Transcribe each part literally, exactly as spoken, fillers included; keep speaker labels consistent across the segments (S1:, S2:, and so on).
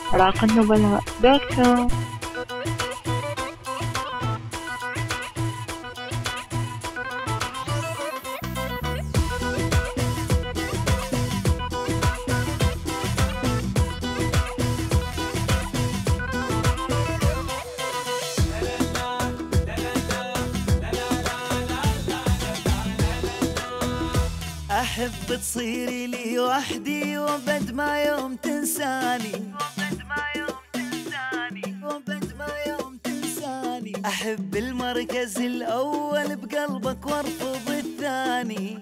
S1: راق النبلاء دوت كوم.
S2: أحب تصيري لي وحدي وبد ما يوم تنساني، وبد ما يوم تنساني، وبد ما يوم تنساني. أحب المركز الأول بقلبك وارفض الثاني،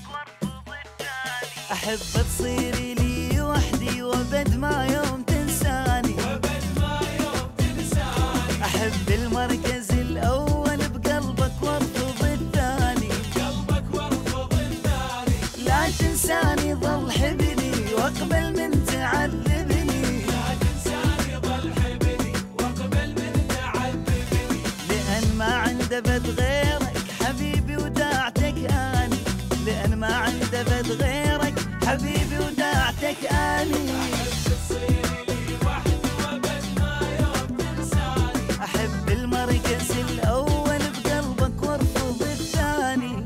S2: أحب تصيري لي وحدي وبد ما يوم تنساني، وبد ما يوم تنساني. أحب المركز الأول بقلبك وارفض الثاني، بقلبك وارفض الثاني. لا تنساني ظل حبني واقبل من تعذبني، لا تنساني ظل حبني واقبل من تعذبني. لأن ما عنده بد غيرك حبيبي وداعتك أني، لأن ما عنده بد غيرك حبيبي وداعتك أني. أحب تصيري لي وحدي وبد ما يوم تنساني، أحب المركز الأول بقلبك وارفض الثاني.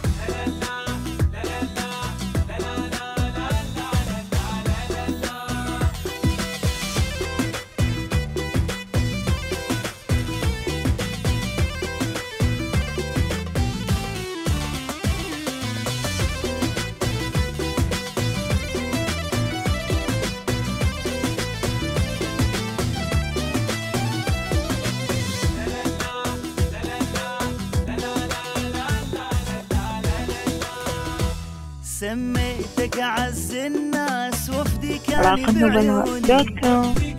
S2: سميتك أعز الناس وفدي كان بعيوني،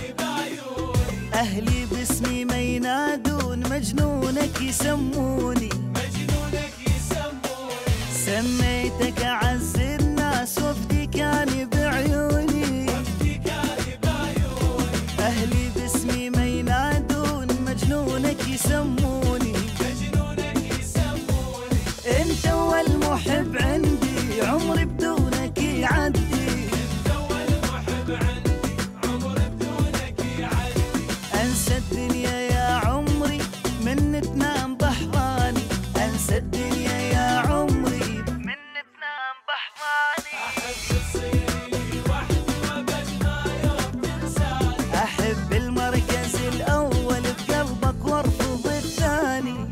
S2: أهلي باسمي ما ينادون مجنونك يسموني، مجنونك يسموني. سميتك أعز الناس وفدي كان بعيوني، وفدي كان بعيوني. أهلي باسمي ما ينادون مجنونك يسموني، مجنونك يسموني. أنت أول محب عندي عمري بدونك يعدي، انت اول محب عندي عمري بدونك يعدي. انسى الدنيا يا عمري من تنام بحضاني، انسى الدنيا يا عمري من تنام بحضاني. احب تصيري لي وحدي وبد ما يوم تنساني، احب المركز الاول بقلبك وارفض الثاني.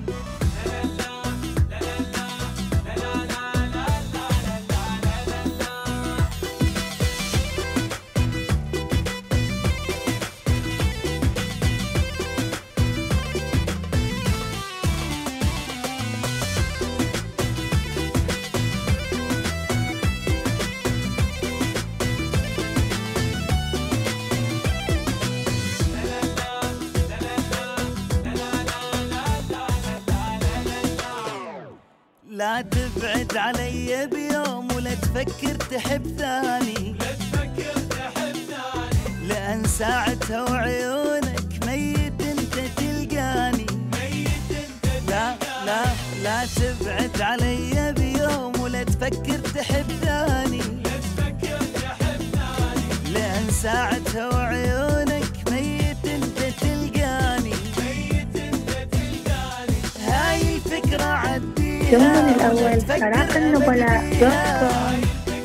S2: لا تبعد علي بيوم ولا تفكر تحب ثاني، لا تفكر تحب ثاني. لأن ساعتها وعيونك ميت انت تلقاني، ميت انت تلقاني. لا لا لا تبعد علي بيوم ولا تفكر تحب ثاني، لا تفكر تحب ثاني. لأن ساعتها وعيونك ميت انت تلقاني، ميت انت تلقاني. هاي الفكرة عدي
S1: يومنا الأول راق النبلاء دوت كوم.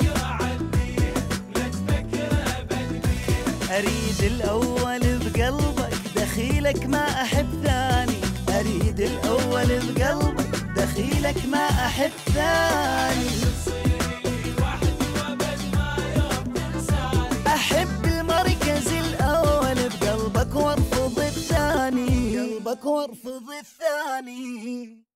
S2: أريد الأول بقلبك دخيلك ما أحب ثاني، أريد الأول بقلبك دخيلك ما أحب ثاني. أحب المركز الأول بقلبك وارفض الثاني، قلبك وارفض الثاني.